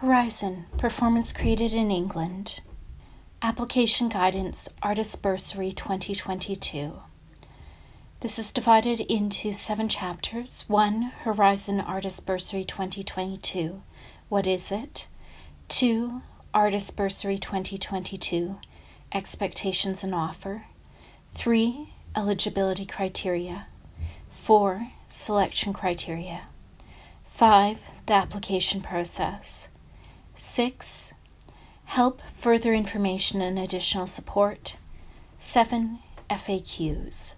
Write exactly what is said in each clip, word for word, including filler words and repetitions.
Horizon, performance created in England. Application Guidance, Artist Bursary twenty twenty-two. This is divided into seven chapters. One, Horizon Artist Bursary twenty twenty-two. What is it? Two, Artist Bursary twenty twenty-two. Expectations and Offer. Three, Eligibility Criteria. Four, Selection Criteria. Five, the Application Process. Six, Help, Further Information and Additional Support. Seven, F A Qs.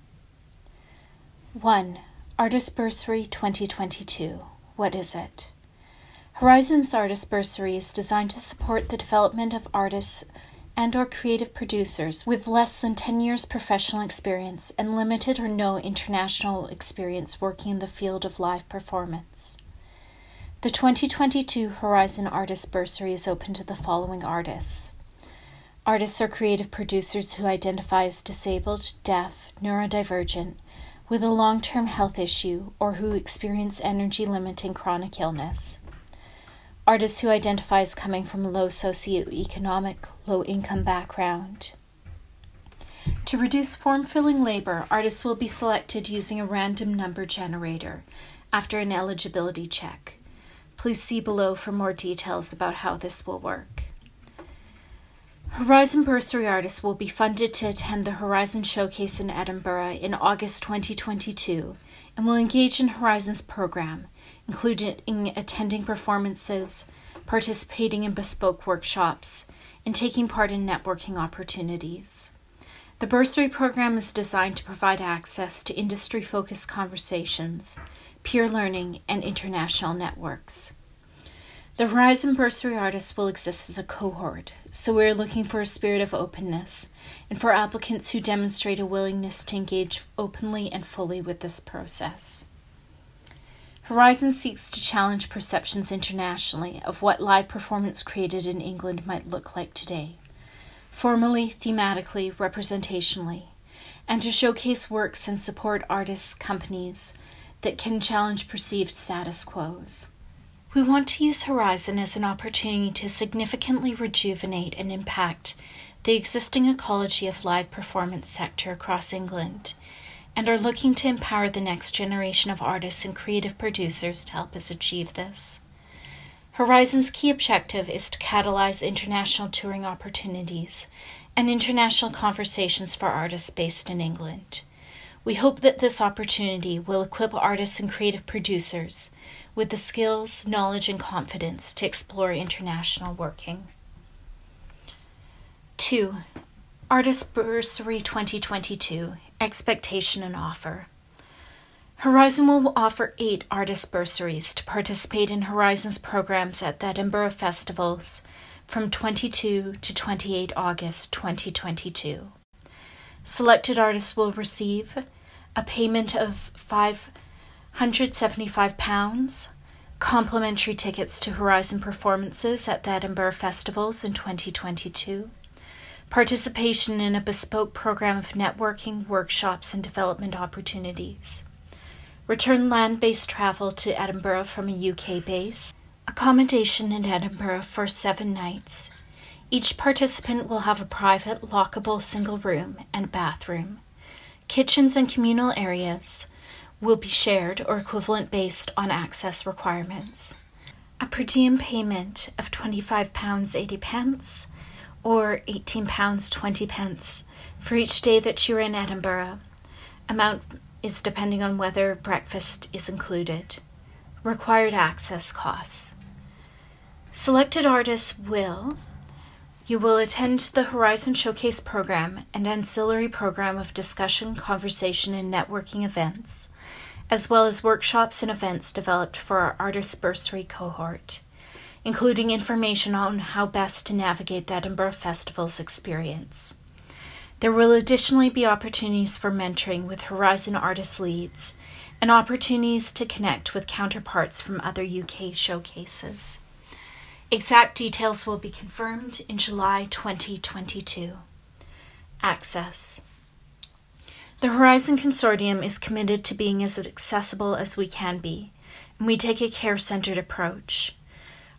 One, Artist Bursary twenty twenty-two. What is it? Horizon's Artist Bursary is designed to support the development of artists and or creative producers with less than ten years professional experience and limited or no international experience working in the field of live performance. The twenty twenty-two Horizon Artist Bursary is open to the following artists. Artists or creative producers who identify as disabled, deaf, neurodivergent, with a long-term health issue, or who experience energy-limiting chronic illness. Artists who identify as coming from a low socioeconomic, low-income background. To reduce form-filling labor, artists will be selected using a random number generator after an eligibility check. Please see below for more details about how this will work. Horizon Bursary artists will be funded to attend the Horizon Showcase in Edinburgh in August twenty twenty-two and will engage in Horizon's program, including attending performances, participating in bespoke workshops, and taking part in networking opportunities. The Bursary program is designed to provide access to industry-focused conversations, peer learning, and international networks. The Horizon Bursary artists will exist as a cohort, so we are looking for a spirit of openness and for applicants who demonstrate a willingness to engage openly and fully with this process. Horizon seeks to challenge perceptions internationally of what live performance created in England might look like today, formally, thematically, representationally, and to showcase works and support artists, companies that can challenge perceived status quos. We want to use Horizon as an opportunity to significantly rejuvenate and impact the existing ecology of live performance sector across England, and are looking to empower the next generation of artists and creative producers to help us achieve this. Horizon's key objective is to catalyze international touring opportunities and international conversations for artists based in England. We hope that this opportunity will equip artists and creative producers with the skills, knowledge, and confidence to explore international working. Two, Artist Bursary twenty twenty-two, Expectation and Offer. Horizon will offer eight artist bursaries to participate in Horizon's programs at the Edinburgh Festivals from twenty-second to twenty-eighth August twenty twenty-two. Selected artists will receive a payment of five hundred seventy-five pounds, complimentary tickets to Horizon performances at the Edinburgh Festivals in twenty twenty-two, participation in a bespoke program of networking, workshops, and development opportunities, return land-based travel to Edinburgh from a U K base, accommodation in Edinburgh for seven nights. Each participant will have a private, lockable single room and bathroom. Kitchens and communal areas will be shared or equivalent based on access requirements. A per diem payment of twenty-five pounds eighty or eighteen pounds twenty for each day that you're in Edinburgh. Amount is depending on whether breakfast is included. Required access costs. Selected artists will You will attend the Horizon Showcase program and ancillary program of discussion, conversation, and networking events, as well as workshops and events developed for our Artist Bursary cohort, including information on how best to navigate the Edinburgh Festival's experience. There will additionally be opportunities for mentoring with Horizon artist leads and opportunities to connect with counterparts from other U K showcases. Exact details will be confirmed in July twenty twenty-two. Access. The Horizon Consortium is committed to being as accessible as we can be, and we take a care-centered approach.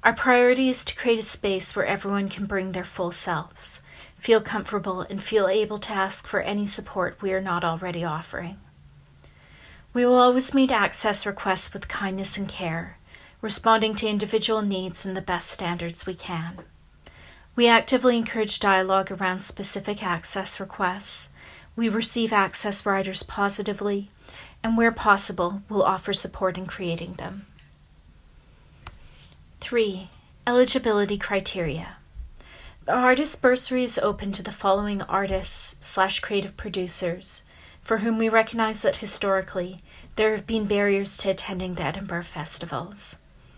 Our priority is to create a space where everyone can bring their full selves, feel comfortable, and feel able to ask for any support we are not already offering. We will always meet access requests with kindness and care, responding to individual needs in the best standards we can. We actively encourage dialogue around specific access requests. We receive access riders positively, and where possible, will offer support in creating them. Three, eligibility criteria. The Artist Bursary is open to the following artists slash creative producers, for whom we recognize that historically there have been barriers to attending the Edinburgh festivals.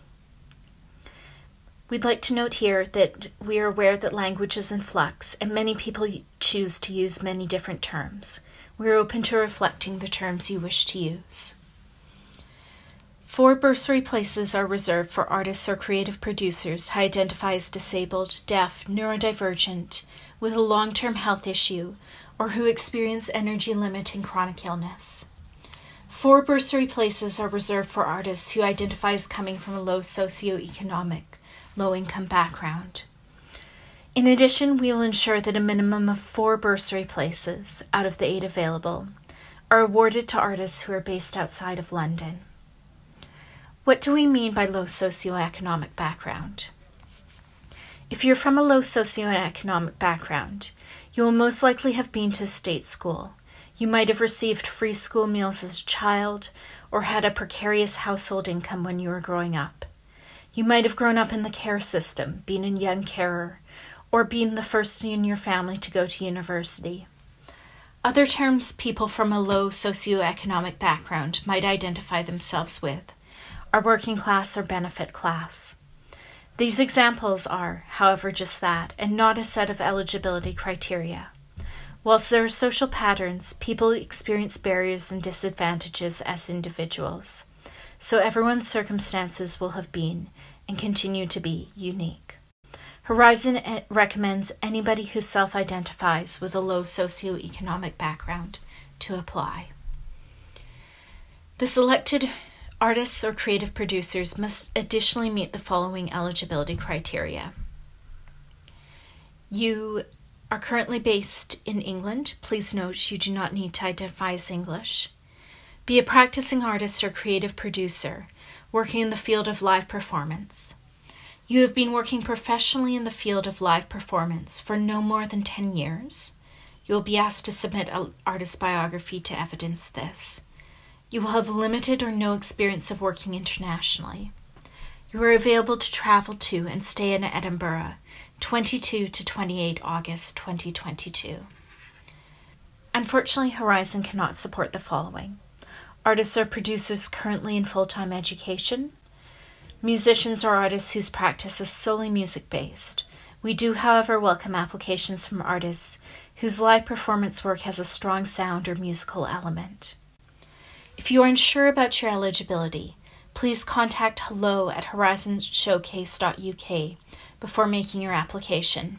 We'd like to note here that we are aware that language is in flux and many people choose to use many different terms. We are open to reflecting the terms you wish to use. Four bursary places are reserved for artists or creative producers who identify as disabled, deaf, neurodivergent, with a long-term health issue, or who experience energy-limiting chronic illness. Four bursary places are reserved for artists who identify as coming from a low socioeconomic, low-income background. In addition, we will ensure that a minimum of four bursary places, out of the eight available, are awarded to artists who are based outside of London. What do we mean by low socioeconomic background? If you're from a low socioeconomic background, you will most likely have been to a state school. You might have received free school meals as a child or had a precarious household income when you were growing up. You might have grown up in the care system, being a young carer, or being the first in your family to go to university. Other terms people from a low socioeconomic background might identify themselves with are working class or benefit class. These examples are, however, just that, and not a set of eligibility criteria. Whilst there are social patterns, people experience barriers and disadvantages as individuals, so everyone's circumstances will have been and continue to be unique. Horizon recommends anybody who self-identifies with a low socioeconomic background to apply. The selected artists or creative producers must additionally meet the following eligibility criteria. You are currently based in England. Please note you do not need to identify as English. Be a practicing artist or creative producer working in the field of live performance. You have been working professionally in the field of live performance for no more than ten years. You will be asked to submit an artist biography to evidence this. You will have limited or no experience of working internationally. You are available to travel to and stay in Edinburgh, twenty-second to twenty-eighth August twenty twenty-two. Unfortunately, Horizon cannot support the following: artists or producers currently in full-time education, musicians or artists whose practice is solely music-based. We do, however, welcome applications from artists whose live performance work has a strong sound or musical element. If you are unsure about your eligibility, please contact hello at horizon showcase dot U K before making your application.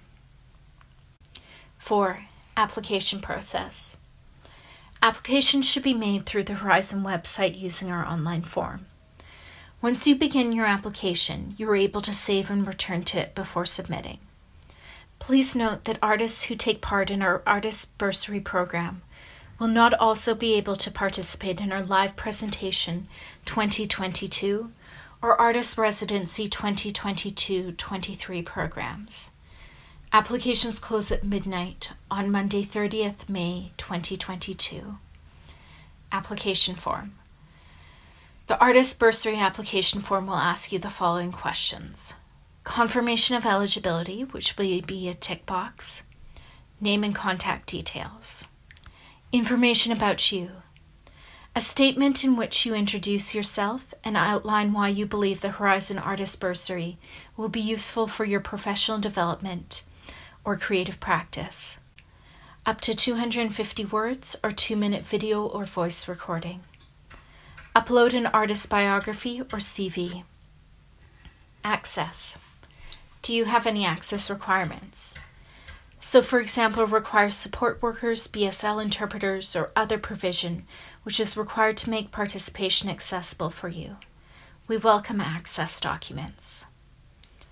Four, application process. Applications should be made through the Horizon website using our online form. Once you begin your application, you are able to save and return to it before submitting. Please note that artists who take part in our Artist Bursary program will not also be able to participate in our Live Presentation twenty twenty-two or Artist Residency twenty twenty-two twenty-three programs. Applications close at midnight on Monday, thirtieth of May twenty twenty-two. Application form. The Artist Bursary application form will ask you the following questions: confirmation of eligibility, which will be a tick box, name and contact details, information about you, a statement in which you introduce yourself and outline why you believe the Horizon Artist Bursary will be useful for your professional development or creative practice, up to two hundred fifty words or two-minute video or voice recording. Upload an artist biography or C V. Access. Do you have any access requirements? So, for example, require support workers, B S L interpreters, or other provision which is required to make participation accessible for you. We welcome access documents.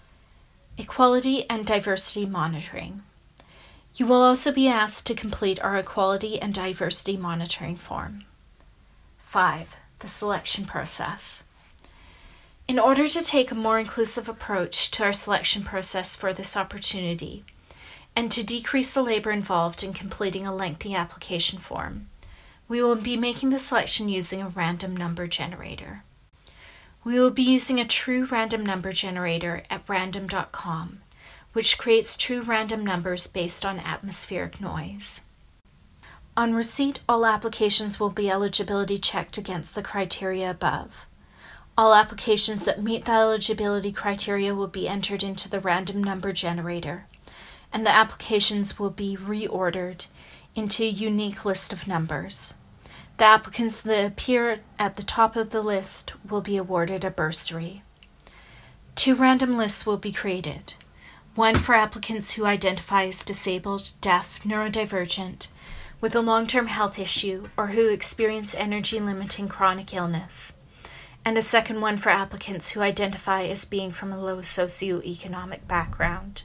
Equality and diversity monitoring. You will also be asked to complete our equality and diversity monitoring form. five. The selection process. In order to take a more inclusive approach to our selection process for this opportunity, and to decrease the labor involved in completing a lengthy application form, we will be making the selection using a random number generator. We will be using a true random number generator at random dot com, which creates true random numbers based on atmospheric noise. On receipt, all applications will be eligibility checked against the criteria above. All applications that meet the eligibility criteria will be entered into the random number generator, and the applications will be reordered into a unique list of numbers. The applicants that appear at the top of the list will be awarded a bursary. Two random lists will be created, one for applicants who identify as disabled, deaf, neurodivergent, with a long-term health issue, or who experience energy-limiting chronic illness, and a second one for applicants who identify as being from a low socioeconomic background.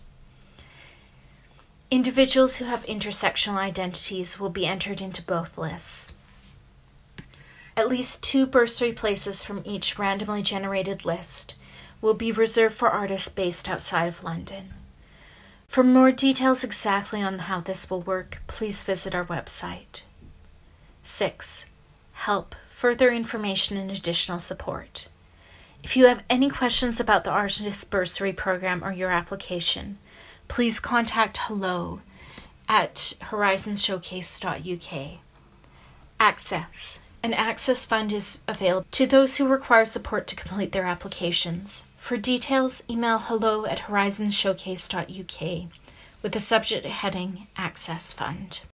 Individuals who have intersectional identities will be entered into both lists. At least two bursary places from each randomly generated list will be reserved for artists based outside of London. For more details exactly on how this will work, please visit our website. six. Help, further information and additional support. If you have any questions about the Artist Bursary Program or your application, please contact hello at horizons showcase dot U K. Access. An access fund is available to those who require support to complete their applications. For details, email hello at horizons showcase dot U K with the subject heading Access Fund.